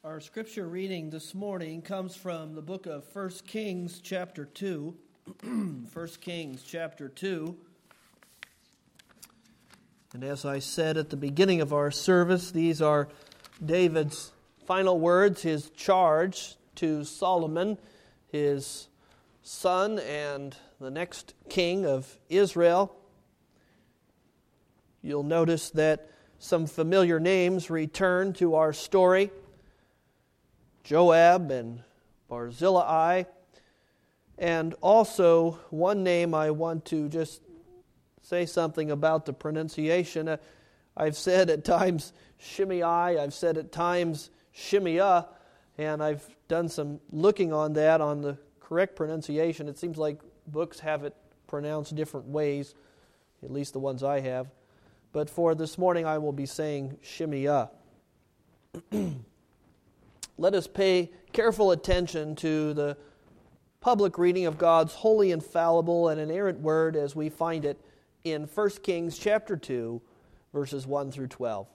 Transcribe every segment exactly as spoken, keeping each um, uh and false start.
Our scripture reading this morning comes from the book of First Kings chapter two. First Kings chapter two. And as I said at the beginning of our service, these are David's final words, his charge to Solomon, his son and the next king of Israel. You'll notice that some familiar names return to our story. Joab and Barzillai, and also one name I want to just say something about the pronunciation. Uh, I've said at times Shimei, I've said at times Shimea, and I've done some looking on that, on the correct pronunciation. It seems like books have it pronounced different ways, at least the ones I have. But for this morning I will be saying Shimea. Let us pay careful attention to the public reading of God's holy, infallible, and inerrant word as we find it in First Kings chapter two, verses one through twelve.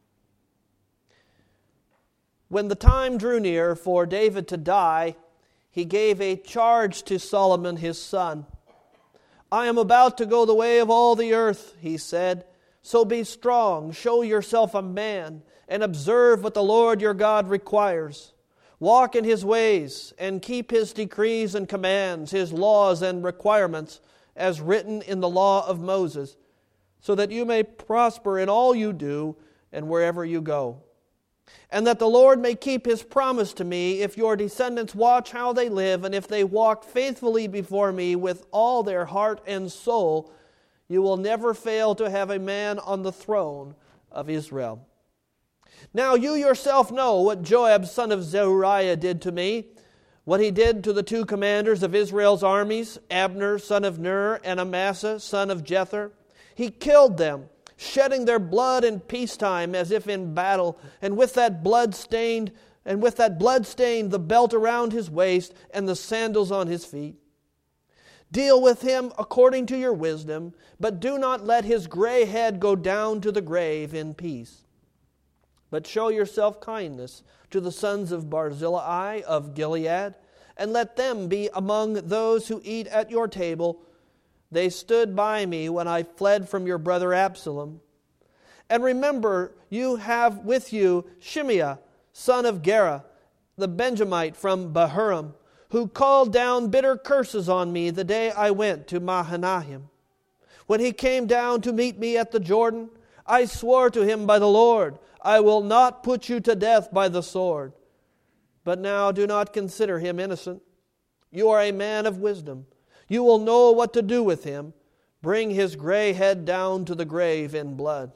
When the time drew near for David to die, he gave a charge to Solomon his son. "I am about to go the way of all the earth," he said. "So be strong, show yourself a man, and observe what the Lord your God requires. Walk in His ways, and keep His decrees and commands, His laws and requirements, as written in the law of Moses, so that you may prosper in all you do and wherever you go. And that the Lord may keep His promise to me, if your descendants watch how they live, and if they walk faithfully before me with all their heart and soul, you will never fail to have a man on the throne of Israel. Now you yourself know what Joab son of Zeruiah did to me, what he did to the two commanders of Israel's armies, Abner son of Ner and Amasa son of Jether. He killed them, shedding their blood in peacetime as if in battle, and with that blood stained, and with that blood stained the belt around his waist and the sandals on his feet. Deal with him according to your wisdom, but do not let his gray head go down to the grave in peace. But show yourself kindness to the sons of Barzillai of Gilead, and let them be among those who eat at your table. They stood by me when I fled from your brother Absalom. And remember, you have with you Shimei, son of Gera, the Benjamite from Bahurim, who called down bitter curses on me the day I went to Mahanaim. When he came down to meet me at the Jordan, I swore to him by the Lord, I will not put you to death by the sword. But now do not consider him innocent. You are a man of wisdom. You will know what to do with him. Bring his gray head down to the grave in blood."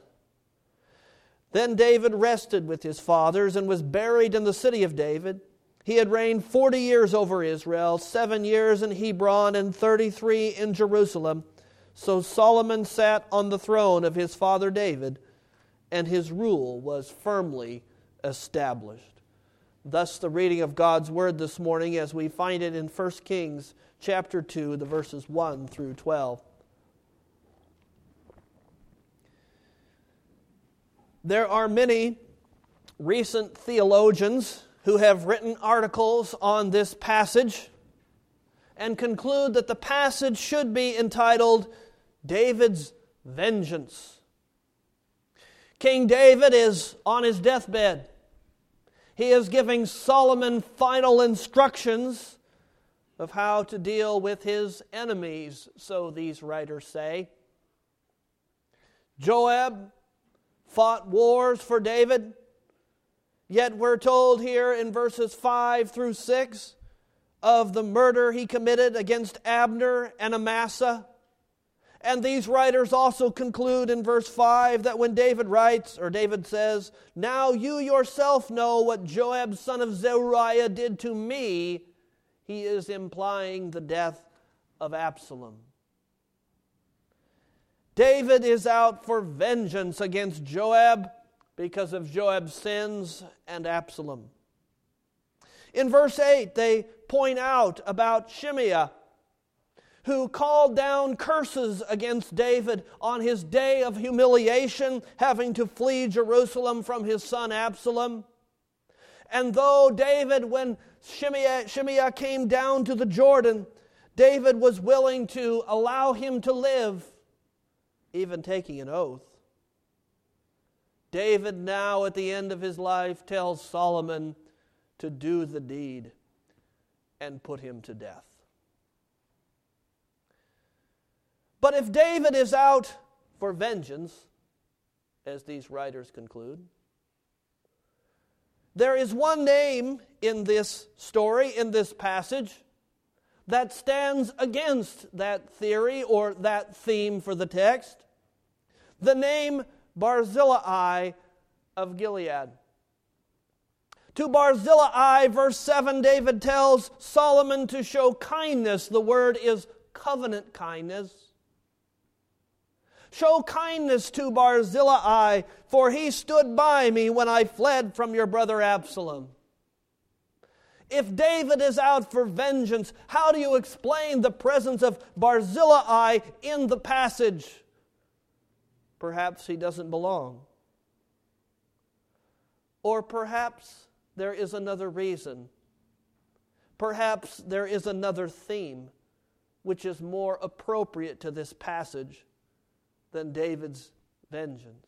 Then David rested with his fathers and was buried in the city of David. He had reigned forty years over Israel, seven years in Hebron and thirty-three in Jerusalem. So Solomon sat on the throne of his father David, and his rule was firmly established. Thus the reading of God's word this morning as we find it in First Kings chapter two, the verses one through twelve. There are many recent theologians who have written articles on this passage and conclude that the passage should be entitled David's Vengeance. King David is on his deathbed. He is giving Solomon final instructions of how to deal with his enemies, so these writers say. Joab fought wars for David, yet we're told here in verses five through six of the murder he committed against Abner and Amasa. And these writers also conclude in verse five that when David writes, or David says, "Now you yourself know what Joab son of Zeruiah did to me," he is implying the death of Absalom. David is out for vengeance against Joab because of Joab's sins and Absalom. In verse eight, they point out about Shimei, who called down curses against David on his day of humiliation, having to flee Jerusalem from his son Absalom. And though David, when Shimei, Shimei came down to the Jordan, David was willing to allow him to live, even taking an oath. David now, at the end of his life, tells Solomon to do the deed and put him to death. But if David is out for vengeance, as these writers conclude, there is one name in this story, in this passage, that stands against that theory or that theme for the text. The name Barzillai of Gilead. To Barzillai, verse seven, David tells Solomon to show kindness. The word is covenant kindness. Show kindness to Barzillai, for he stood by me when I fled from your brother Absalom. If David is out for vengeance, how do you explain the presence of Barzillai in the passage? Perhaps he doesn't belong. Or perhaps there is another reason. Perhaps there is another theme which is more appropriate to this passage than David's vengeance.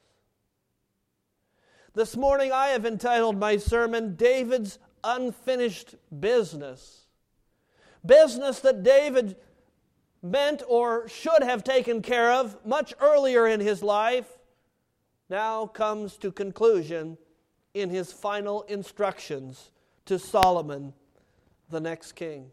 This morning I have entitled my sermon, David's Unfinished Business. Business that David meant or should have taken care of much earlier in his life, now comes to conclusion in his final instructions to Solomon, the next king.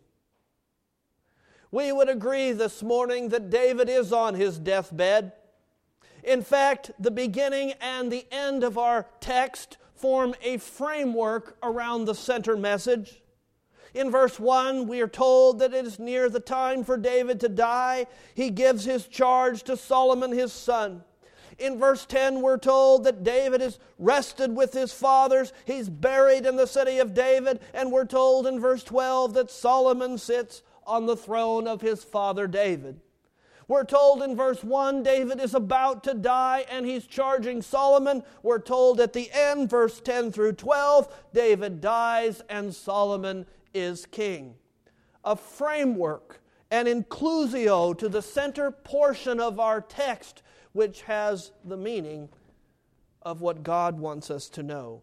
We would agree this morning that David is on his deathbed. In fact, the beginning and the end of our text form a framework around the center message. In verse one, we are told that it is near the time for David to die. He gives his charge to Solomon his son. In verse ten, we're told that David is rested with his fathers. He's buried in the city of David. And we're told in verse twelve that Solomon sits on the throne of his father David. We're told in verse one, David is about to die and he's charging Solomon. We're told at the end, verse ten through twelve, David dies and Solomon is king. A framework, an inclusio to the center portion of our text, which has the meaning of what God wants us to know.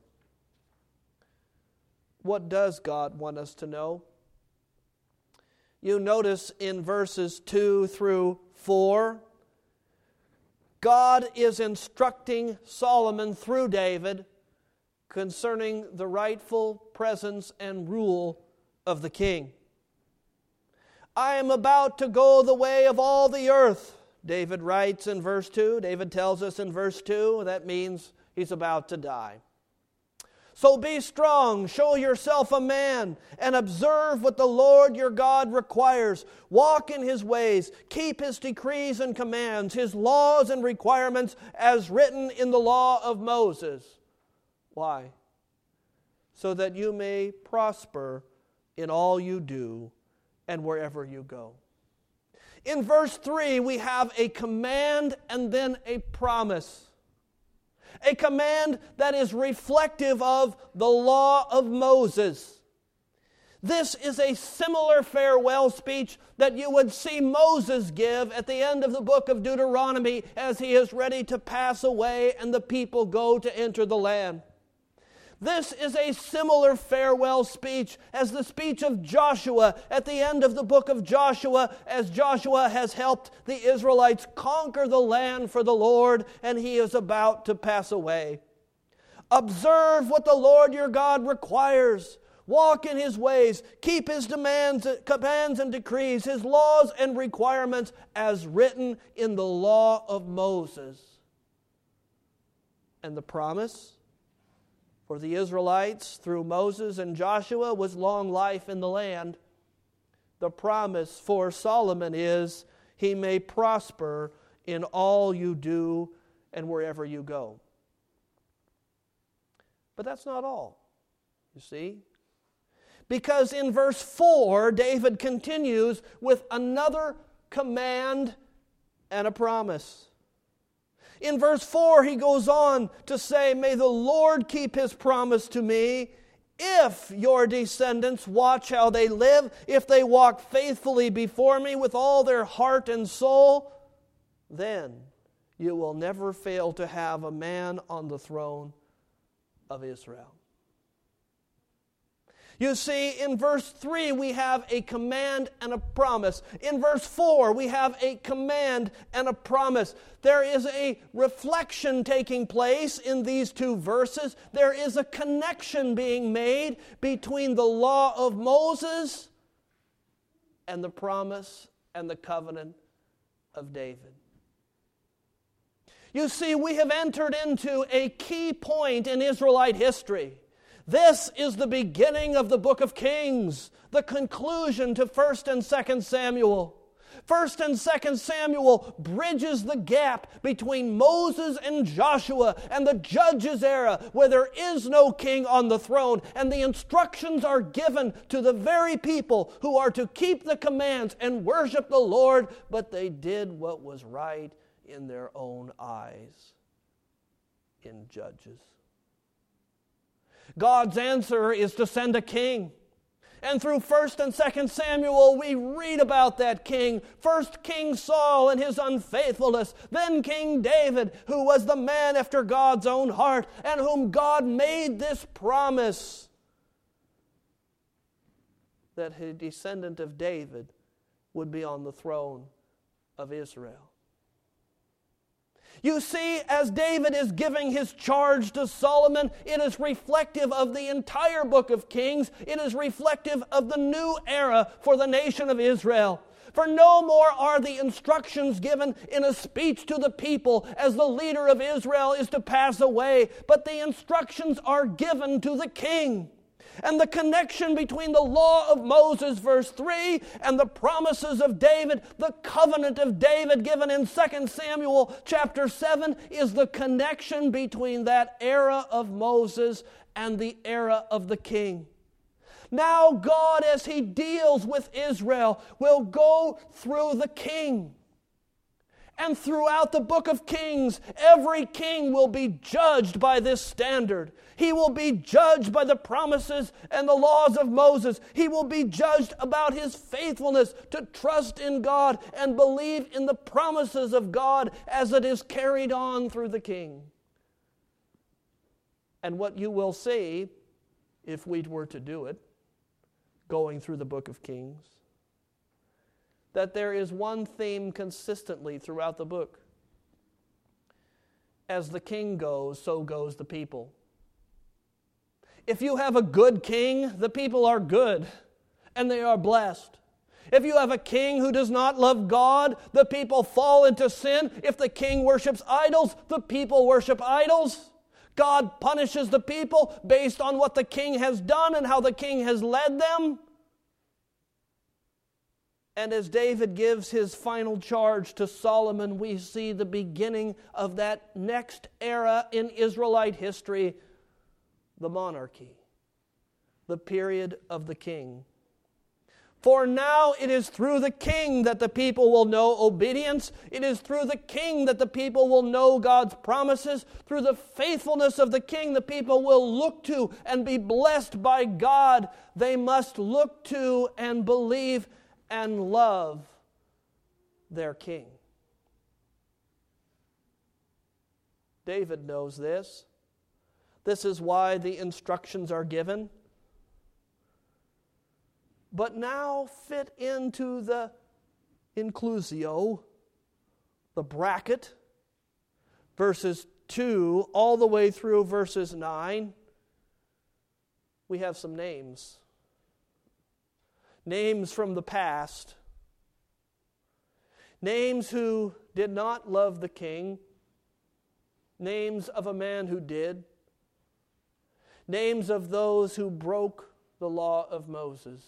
What does God want us to know? You notice in verses two through four, God is instructing Solomon through David concerning the rightful presence and rule of the king. I am about to go the way of all the earth, David writes in verse two. David tells us in verse two, that means he's about to die. So be strong, show yourself a man, and observe what the Lord your God requires. Walk in his ways, keep his decrees and commands, his laws and requirements as written in the law of Moses. Why? So that you may prosper in all you do and wherever you go. In verse three, we have a command and then a promise. A command that is reflective of the law of Moses. This is a similar farewell speech that you would see Moses give at the end of the book of Deuteronomy as he is ready to pass away and the people go to enter the land. This is a similar farewell speech as the speech of Joshua at the end of the book of Joshua, as Joshua has helped the Israelites conquer the land for the Lord and he is about to pass away. Observe what the Lord your God requires. Walk in his ways. Keep his demands, commands and decrees, his laws and requirements as written in the law of Moses. And the promise for the Israelites through Moses and Joshua was long life in the land. The promise for Solomon is he may prosper in all you do and wherever you go. But that's not all, you see. Because in verse four, David continues with another command and a promise. In verse four, he goes on to say, may the Lord keep his promise to me If your descendants watch how they live, if they walk faithfully before me with all their heart and soul, then you will never fail to have a man on the throne of Israel. You see, in verse three, we have a command and a promise. In verse four, we have a command and a promise. There is a reflection taking place in these two verses. There is a connection being made between the law of Moses and the promise and the covenant of David. You see, we have entered into a key point in Israelite history. This is the beginning of the book of Kings, the conclusion to First and Second Samuel. First and Second Samuel bridges the gap between Moses and Joshua and the Judges era, where there is no king on the throne, and the instructions are given to the very people who are to keep the commands and worship the Lord, but they did what was right in their own eyes in Judges. God's answer is to send a king. And through First and Second Samuel, we read about that king. First King Saul and his unfaithfulness. Then King David, who was the man after God's own heart, and whom God made this promise that a descendant of David would be on the throne of Israel. You see, as David is giving his charge to Solomon, it is reflective of the entire book of Kings. It is reflective of the new era for the nation of Israel. For no more are the instructions given in a speech to the people as the leader of Israel is to pass away, but the instructions are given to the king. And the connection between the law of Moses, verse three, and the promises of David, the covenant of David given in Second Samuel chapter seven, is the connection between that era of Moses and the era of the king. Now God, as He deals with Israel, will go through the king. And throughout the book of Kings, every king will be judged by this standard. He will be judged by the promises and the laws of Moses. He will be judged about his faithfulness to trust in God and believe in the promises of God as it is carried on through the king. And what you will see, if we were to do it, going through the book of Kings, that there is one theme consistently throughout the book. As the king goes, so goes the people. If you have a good king, the people are good, and they are blessed. If you have a king who does not love God, the people fall into sin. If the king worships idols, the people worship idols. God punishes the people based on what the king has done and how the king has led them. And as David gives his final charge to Solomon, we see the beginning of that next era in Israelite history, the monarchy, the period of the king. For now it is through the king that the people will know obedience. It is through the king that the people will know God's promises. Through the faithfulness of the king, the people will look to and be blessed by God. They must look to and believe and love their king. David knows this. This is why the instructions are given. But now fit into the inclusio, the bracket, verses two all the way through verses nine. We have some names. Names from the past. Names who did not love the king. Names of a man who did. Names of those who broke the law of Moses.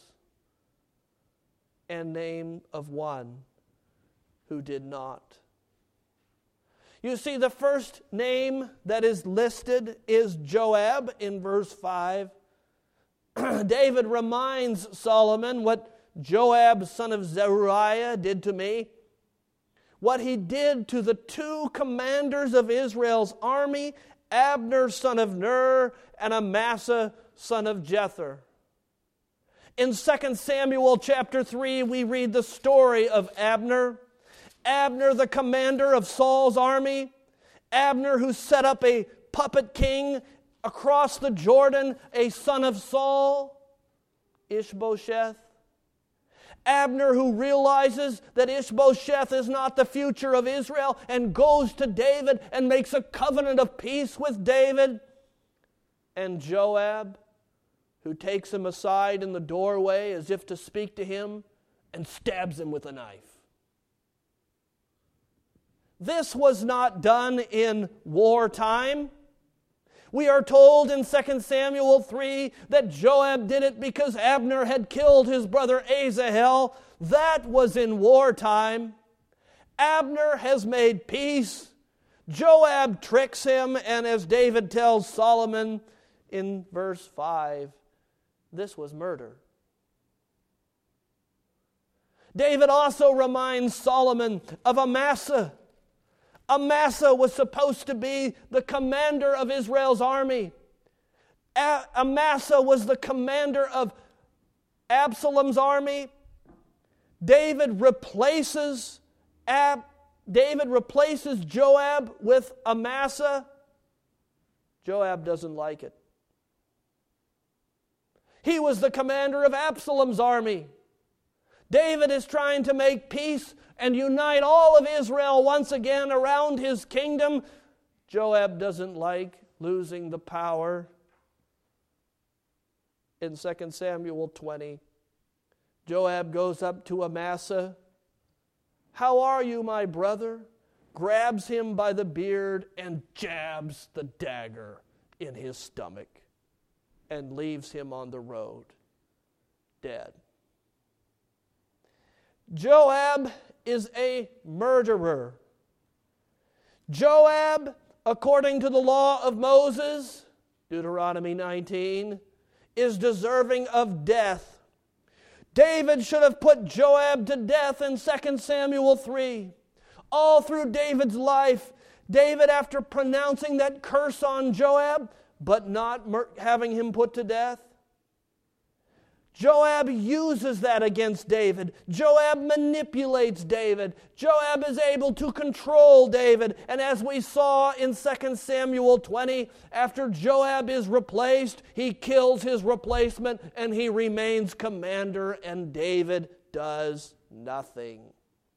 And name of one who did not. You see, the first name that is listed is Joab in verse five. David reminds Solomon what Joab, son of Zeruiah, did to me. What he did to the two commanders of Israel's army Abner son of Ner, and Amasa son of Jether. In Second Samuel chapter three, we read the story of Abner. Abner, the commander of Saul's army. Abner, who set up a puppet king across the Jordan, a son of Saul, Ishbosheth. Abner, who realizes that Ishbosheth is not the future of Israel and goes to David and makes a covenant of peace with David. And Joab, who takes him aside in the doorway as if to speak to him and stabs him with a knife. This was not done in wartime. We are told in Second Samuel three that Joab did it because Abner had killed his brother Asahel. That was in wartime. Abner has made peace. Joab tricks him, and as David tells Solomon in verse five, this was murder. David also reminds Solomon of Amasa. Amasa was supposed to be the commander of Israel's army. A- Amasa was the commander of Absalom's army. David replaces Ab- David replaces Joab with Amasa. Joab doesn't like it. He was the commander of Absalom's army. David is trying to make peace and unite all of Israel once again around his kingdom. Joab doesn't like losing the power. In Second Samuel twenty, Joab goes up to Amasa. "How are you, my brother?" Grabs him by the beard and jabs the dagger in his stomach and leaves him on the road, dead. Joab is a murderer. Joab, according to the law of Moses, Deuteronomy nineteen, is deserving of death. David should have put Joab to death in Second Samuel three. All through David's life, David, after pronouncing that curse on Joab, but not mur- having him put to death, Joab uses that against David. Joab manipulates David. Joab is able to control David. And as we saw in Second Samuel twenty, after Joab is replaced, he kills his replacement and he remains commander, and David does nothing.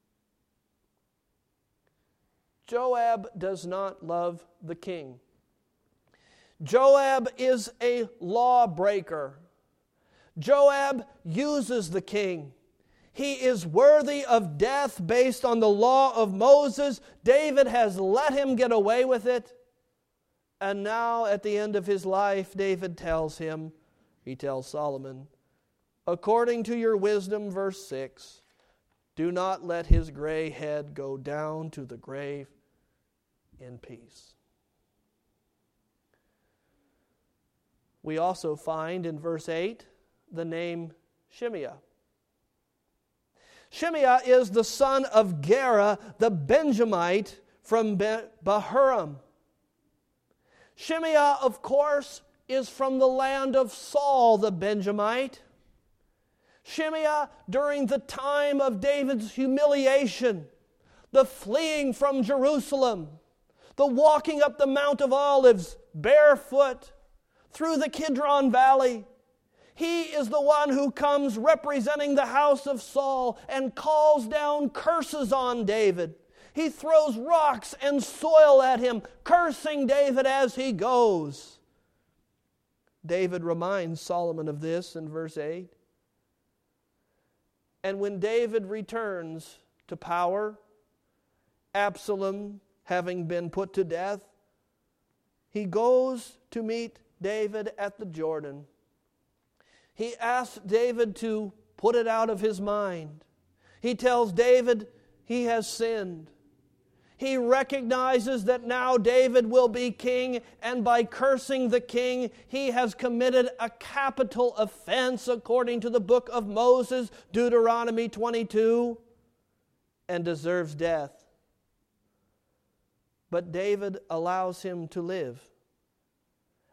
Joab does not love the king. Joab is a lawbreaker. Joab uses the king. He is worthy of death based on the law of Moses. David has let him get away with it. And now at the end of his life, David tells him, he tells Solomon, according to your wisdom, verse six, do not let his gray head go down to the grave in peace. We also find in verse eight the name Shimea. Shimea is the son of Gera, the Benjamite from Bahurim. Shimea, of course, is from the land of Saul the Benjamite. Shimea, during the time of David's humiliation, the fleeing from Jerusalem, the walking up the Mount of Olives barefoot through the Kidron Valley, he is the one who comes representing the house of Saul and calls down curses on David. He throws rocks and soil at him, cursing David as he goes. David reminds Solomon of this in verse eight. And when David returns to power, Absalom having been put to death, he goes to meet David at the Jordan. He asks David to put it out of his mind. He tells David he has sinned. He recognizes that now David will be king, and by cursing the king, he has committed a capital offense according to the book of Moses, Deuteronomy twenty-two, and deserves death. But David allows him to live.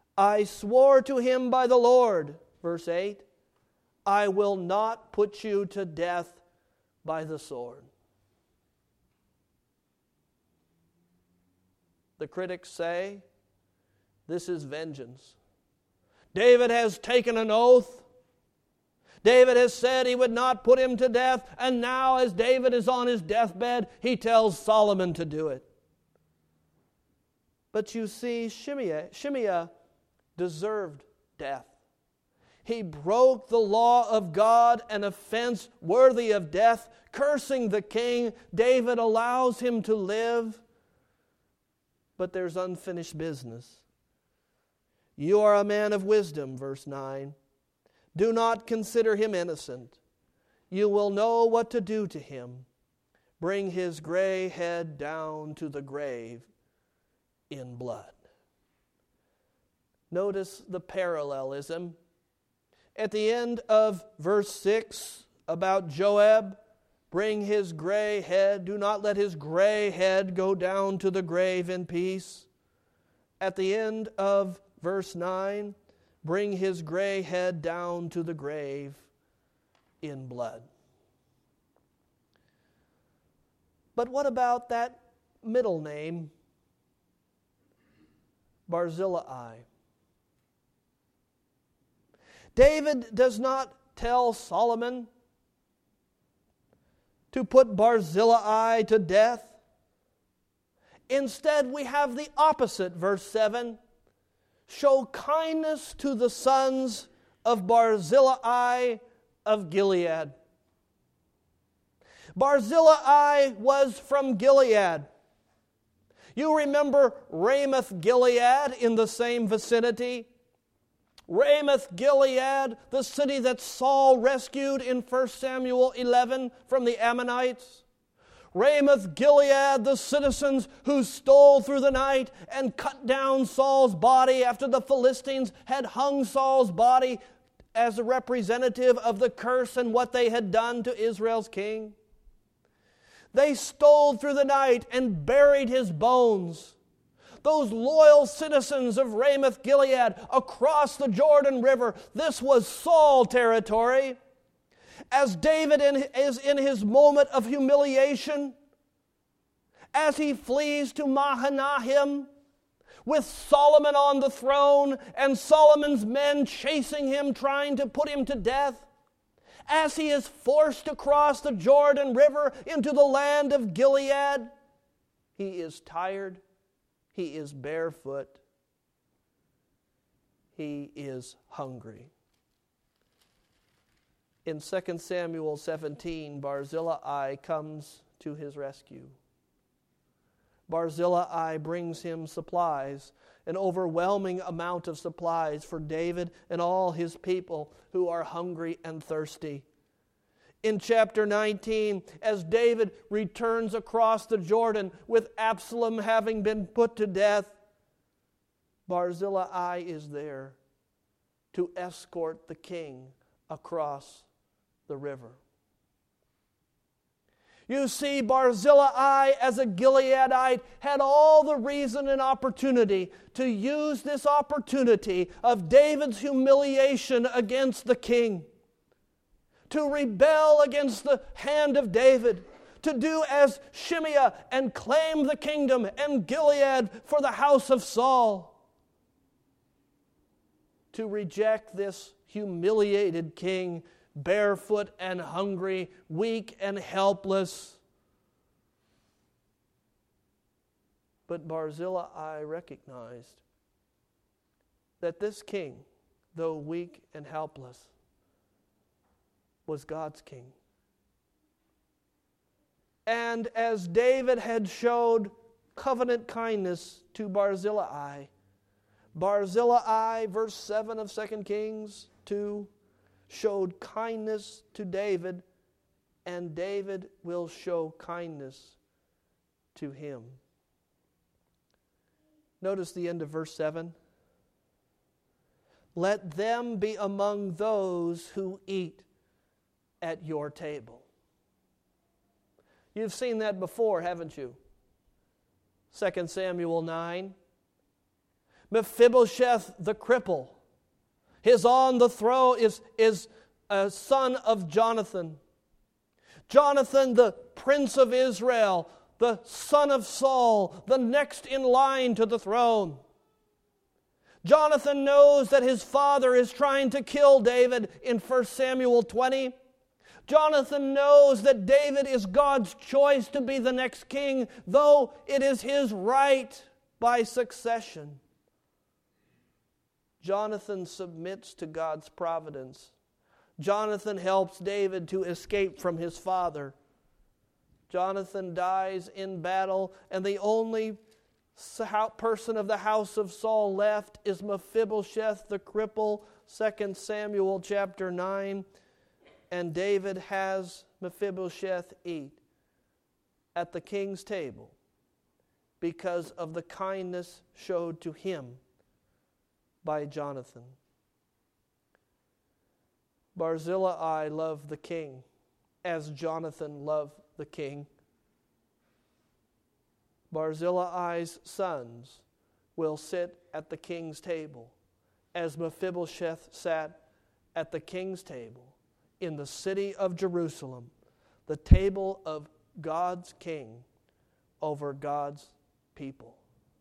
I swore to him by the Lord, verse eight, I will not put you to death by the sword. The critics say, this is vengeance. David has taken an oath. David has said he would not put him to death, and now as David is on his deathbed, he tells Solomon to do it. But you see, Shimei, Shimei deserved death. He broke the law of God, an offense worthy of death, cursing the king. David allows him to live, but there's unfinished business. You are a man of wisdom, verse nine. Do not consider him innocent. You will know what to do to him. Bring his gray head down to the grave in blood. Notice the parallelism. At the end of verse six about Joab, bring his gray head, do not let his gray head go down to the grave in peace. At the end of verse nine, bring his gray head down to the grave in blood. But what about that middle name, Barzillai? David does not tell Solomon to put Barzillai to death. Instead, we have the opposite, verse seven. Show kindness to the sons of Barzillai of Gilead. Barzillai was from Gilead. You remember Ramoth Gilead in the same vicinity? Ramoth Gilead, the city that Saul rescued in First Samuel eleven from the Ammonites. Ramoth Gilead, the citizens who stole through the night and cut down Saul's body after the Philistines had hung Saul's body as a representative of the curse and what they had done to Israel's king. They stole through the night and buried his bones. Those loyal citizens of Ramoth Gilead across the Jordan River, this was Saul territory. As David is in his moment of humiliation, as he flees to Mahanaim, with Solomon on the throne and Solomon's men chasing him, trying to put him to death, as he is forced to cross the Jordan River into the land of Gilead, he is tired, he is barefoot, he is hungry. In Second Samuel seventeen, Barzillai comes to his rescue. Barzillai brings him supplies, an overwhelming amount of supplies for David and all his people who are hungry and thirsty. In chapter nineteen, as David returns across the Jordan with Absalom having been put to death, Barzillai is there to escort the king across the river. You see, Barzillai, as a Gileadite, had all the reason and opportunity to use this opportunity of David's humiliation against the king, to rebel against the hand of David, to do as Shimei and claim the kingdom and Gilead for the house of Saul, to reject this humiliated king, barefoot and hungry, weak and helpless. But Barzillai recognized that this king, though weak and helpless, was God's king. And as David had showed covenant kindness to Barzillai, Barzillai, verse seven of Second Kings two, showed kindness to David, and David will show kindness to him. Notice the end of verse seven. Let them be among those who eat at your table. You've seen that before, haven't you? Second Samuel nine. Mephibosheth the cripple. His on the throne is, is a son of Jonathan. Jonathan, the prince of Israel, the son of Saul, the next in line to the throne. Jonathan knows that his father is trying to kill David in First Samuel twenty. Jonathan knows that David is God's choice to be the next king, though it is his right by succession. Jonathan submits to God's providence. Jonathan helps David to escape from his father. Jonathan dies in battle, and the only person of the house of Saul left is Mephibosheth the cripple, Second Samuel chapter nine. And David has Mephibosheth eat at the king's table because of the kindness showed to him by Jonathan. Barzillai loved the king as Jonathan loved the king. Barzillai's sons will sit at the king's table as Mephibosheth sat at the king's table in the city of Jerusalem, the table of God's king over God's people.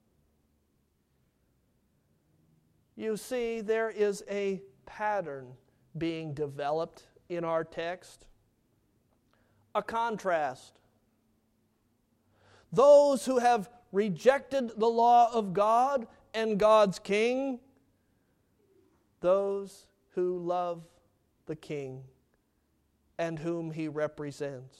You see, there is a pattern being developed in our text, a contrast. Those who have rejected the law of God and God's king, those who love the king and whom he represents.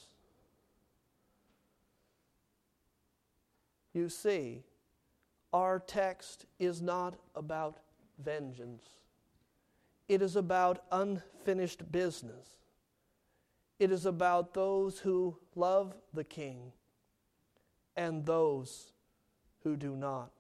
You see, our text is not about vengeance. It is about unfinished business. It is about those who love the king and those who do not.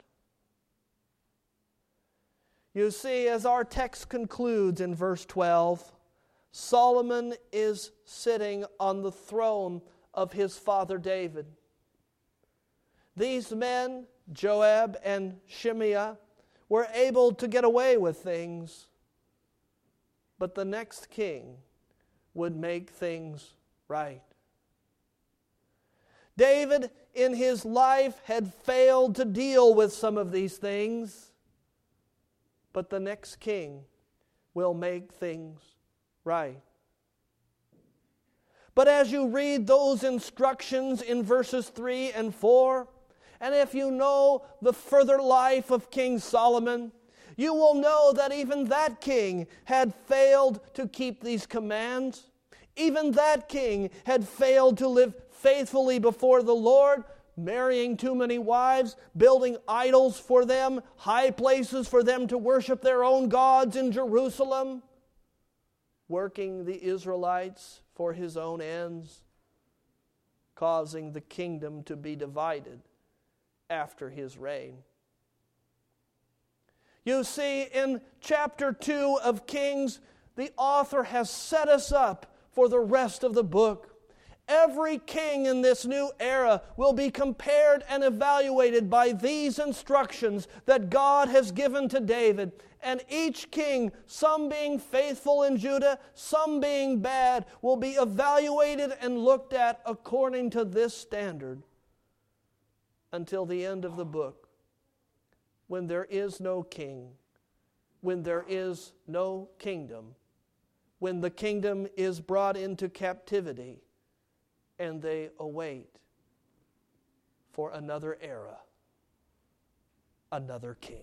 You see, as our text concludes in verse twelve, Solomon is sitting on the throne of his father David. These men, Joab and Shimei, were able to get away with things, but the next king would make things right. David, in his life, had failed to deal with some of these things, but the next king will make things right. But as you read those instructions in verses three and four, and if you know the further life of King Solomon, you will know that even that king had failed to keep these commands. Even that king had failed to live faithfully before the Lord, marrying too many wives, building idols for them, high places for them to worship their own gods in Jerusalem, working the Israelites for his own ends, causing the kingdom to be divided after his reign. You see, in chapter two of Kings, the author has set us up for the rest of the book. Every king in this new era will be compared and evaluated by these instructions that God has given to David. And each king, some being faithful in Judah, some being bad, will be evaluated and looked at according to this standard until the end of the book, when there is no king, when there is no kingdom, when the kingdom is brought into captivity, and they await for another era, another king.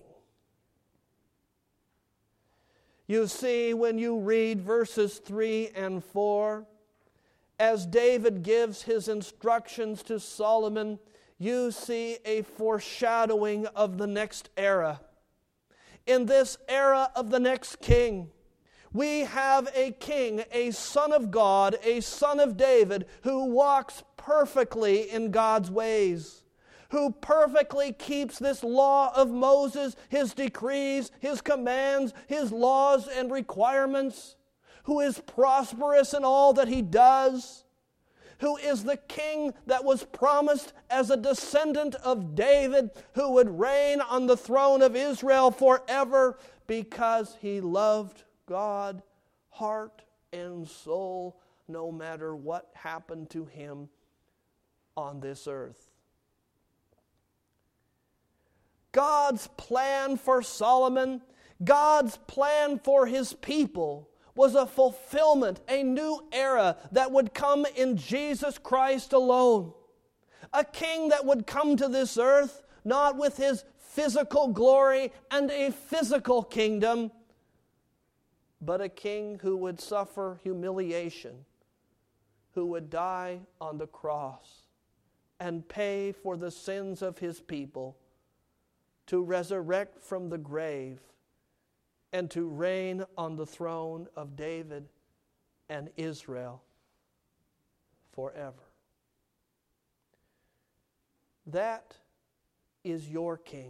You see, when you read verses three and four, as David gives his instructions to Solomon, you see a foreshadowing of the next era. In this era of the next king, we have a king, a son of God, a son of David, who walks perfectly in God's ways, who perfectly keeps this law of Moses, his decrees, his commands, his laws and requirements, who is prosperous in all that he does, who is the king that was promised as a descendant of David, who would reign on the throne of Israel forever because he loved God, heart and soul, no matter what happened to him on this earth. God's plan for Solomon, God's plan for his people, was a fulfillment, a new era that would come in Jesus Christ alone. A king that would come to this earth not with his physical glory and a physical kingdom, but a king who would suffer humiliation, who would die on the cross and pay for the sins of his people, to resurrect from the grave, and to reign on the throne of David and Israel forever. That is your king.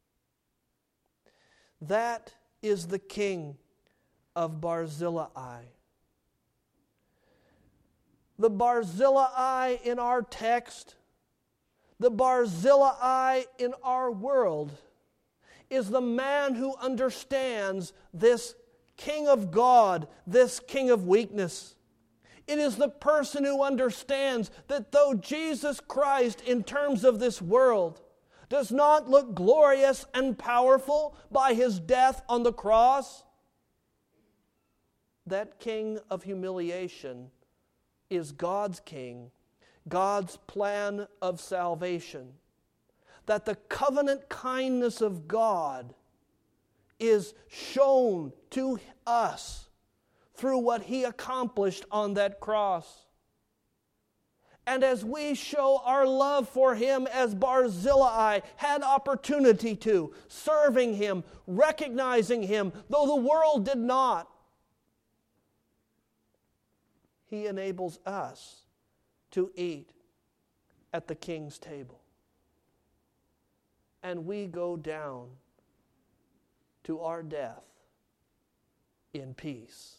That is the king of Barzillai. The Barzillai in our text, the Barzillai in our world, is the man who understands this king of God, this king of weakness. It is the person who understands that though Jesus Christ, in terms of this world, does not look glorious and powerful by his death on the cross, that king of humiliation is God's king, God's plan of salvation. That the covenant kindness of God is shown to us through what he accomplished on that cross. And as we show our love for him as Barzillai had opportunity to, serving him, recognizing him, though the world did not, he enables us to eat at the king's table. And we go down to our death in peace.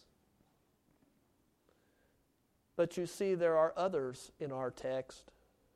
But you see, there are others in our text.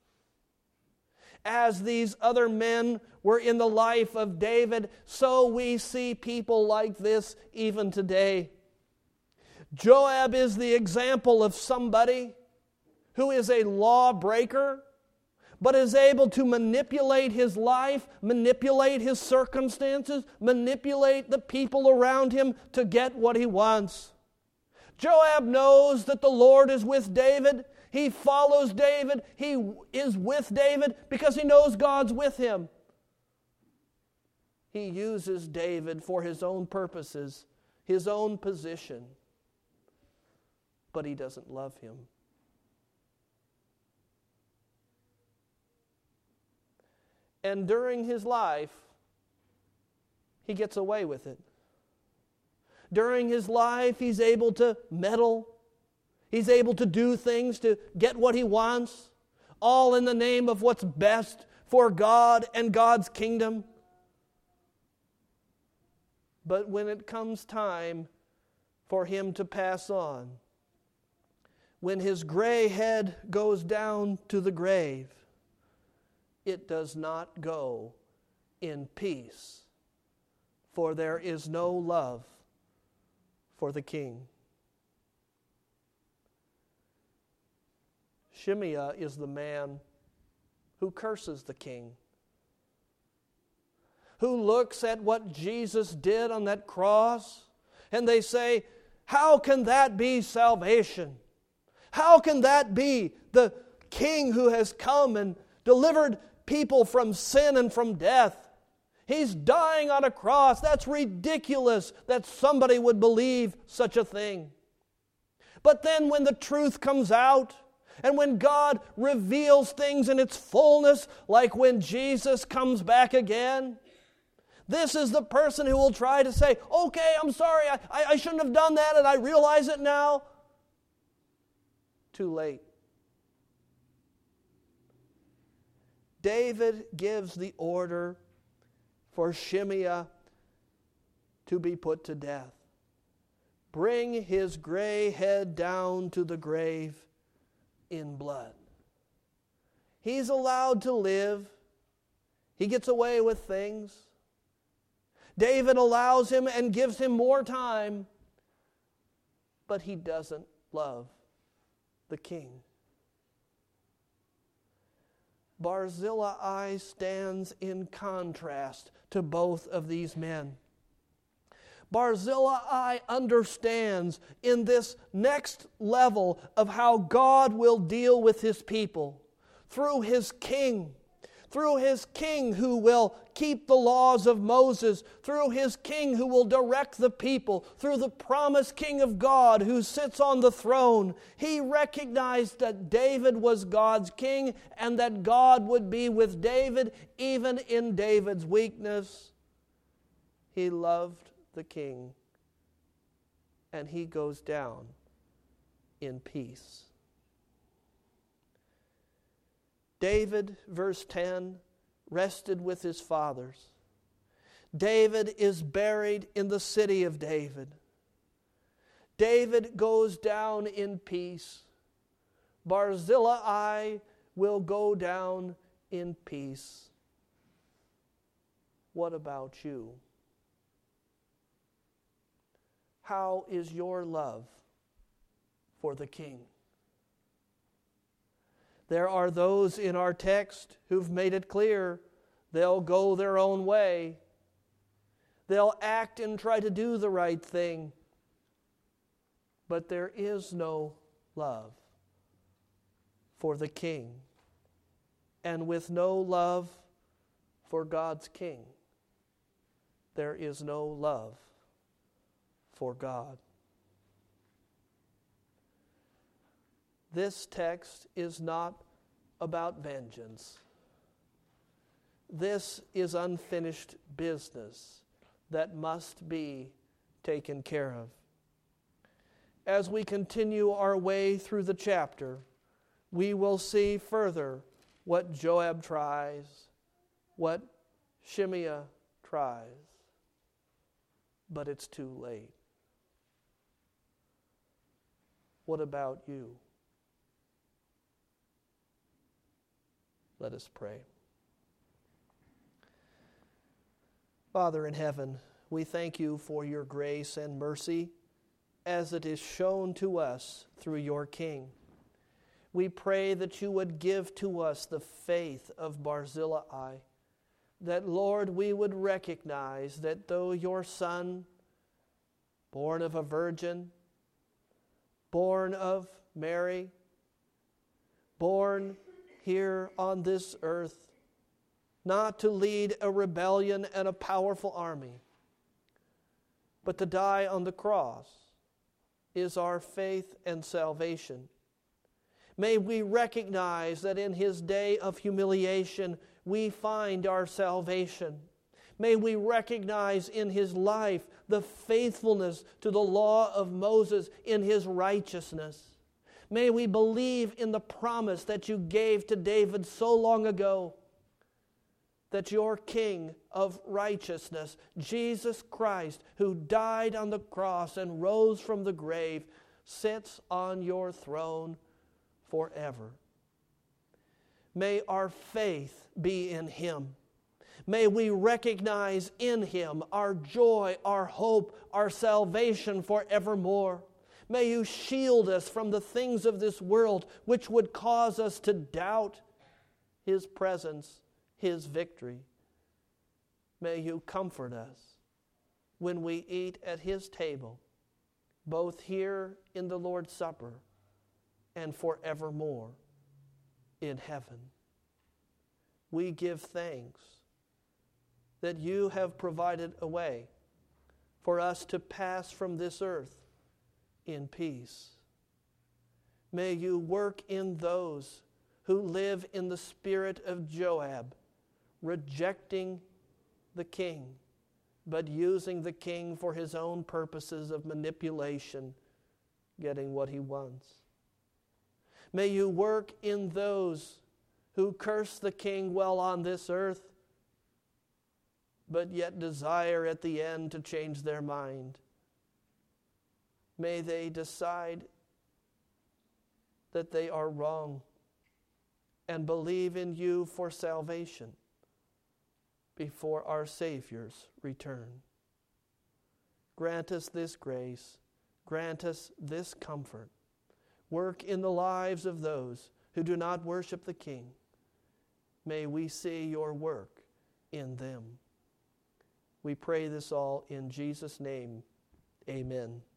As these other men were in the life of David, so we see people like this even today. Joab is the example of somebody who is a lawbreaker, but is able to manipulate his life, manipulate his circumstances, manipulate the people around him to get what he wants. Joab knows that the Lord is with David. He follows David. He is with David because he knows God's with him. He uses David for his own purposes, his own position, but he doesn't love him. And during his life, he gets away with it. During his life, he's able to meddle. He's able to do things to get what he wants, all in the name of what's best for God and God's kingdom. But when it comes time for him to pass on, when his gray head goes down to the grave, it does not go in peace, for there is no love for the king. Shimei is the man who curses the king, who looks at what Jesus did on that cross, and they say, how can that be salvation? How can that be the king who has come and delivered people from sin and from death? He's dying on a cross. That's ridiculous that somebody would believe such a thing. But then when the truth comes out, and when God reveals things in its fullness, like when Jesus comes back again, this is the person who will try to say, okay, I'm sorry, I, I shouldn't have done that, and I realize it now. Too late. David gives the order for Shimei to be put to death. Bring his gray head down to the grave, in blood. He's allowed to live. He gets away with things. David allows him and gives him more time, but he doesn't love the king. Barzillai stands in contrast to both of these men. Barzillai understands in this next level of how God will deal with His people through His king, through His king who will keep the laws of Moses, through His king who will direct the people, through the promised King of God who sits on the throne. He recognized that David was God's king and that God would be with David even in David's weakness. He loved the king, and he goes down in peace. David, verse ten, rested with his fathers. David is buried in the city of David. David goes down in peace. Barzillai will go down in peace. What about you? How is your love for the king? There are those in our text who've made it clear they'll go their own way. They'll act and try to do the right thing. But there is no love for the king. And with no love for God's king, there is no love for God. This text is not about vengeance. This is unfinished business that must be taken care of. As we continue our way through the chapter, we will see further what Joab tries, what Shimei tries, but it's too late. What about you? Let us pray. Father in heaven, we thank you for your grace and mercy as it is shown to us through your King. We pray that you would give to us the faith of Barzillai, that, Lord, we would recognize that though your Son, born of a virgin, born of Mary, born here on this earth, not to lead a rebellion and a powerful army, but to die on the cross, is our faith and salvation. May we recognize that in his day of humiliation, we find our salvation. May we recognize in his life the faithfulness to the law of Moses in his righteousness. May we believe in the promise that you gave to David so long ago, that your King of righteousness, Jesus Christ, who died on the cross and rose from the grave, sits on your throne forever. May our faith be in him. May we recognize in him our joy, our hope, our salvation forevermore. May you shield us from the things of this world which would cause us to doubt his presence, his victory. May you comfort us when we eat at his table, both here in the Lord's Supper and forevermore in heaven. We give thanks that you have provided a way for us to pass from this earth in peace. May you work in those who live in the spirit of Joab, rejecting the king, but using the king for his own purposes of manipulation, getting what he wants. May you work in those who curse the king while on this earth, but yet desire at the end to change their mind. May they decide that they are wrong and believe in you for salvation before our Savior's return. Grant us this grace. Grant us this comfort. Work in the lives of those who do not worship the King. May we see your work in them. We pray this all in Jesus' name. Amen.